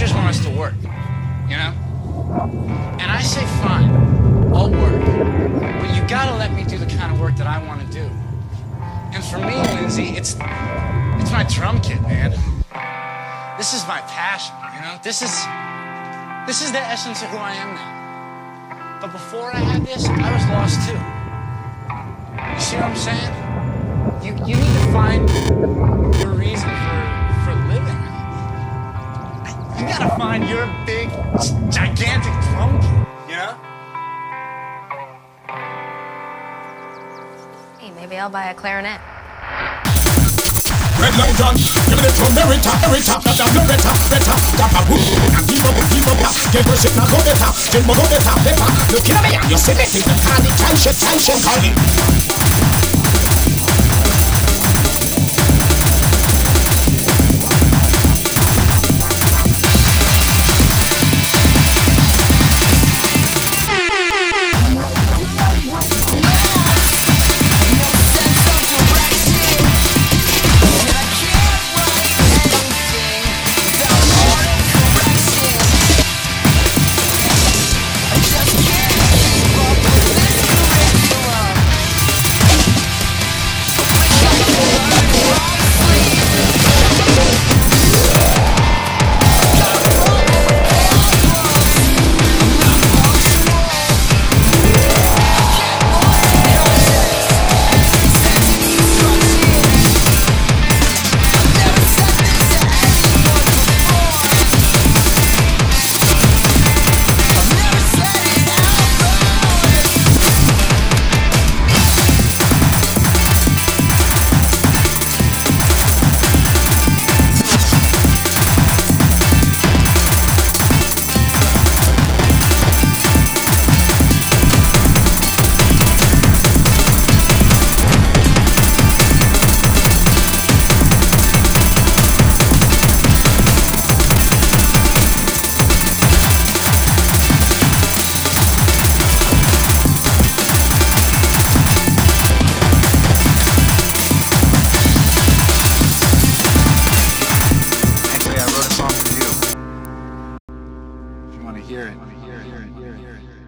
teachers want us to work, you know? And I say, fine, I'll work. But you gotta let me do the kind of work that I want to do. And for me, Lindsay, it's my drum kit, man. This is my passion, you know? This is the essence of who I am now. But before I had this, I was lost too. You see what I'm saying? You need to find your reason for living. You gotta find your big, gigantic drum kit, you know? Hey, maybe I'll buy a clarinet. Red light on, give me the drum, every top, better, tap a boom, and keep up, get your shit, now go the top, get more go the top, look at me, you see me, think the tension, calling. Hear it.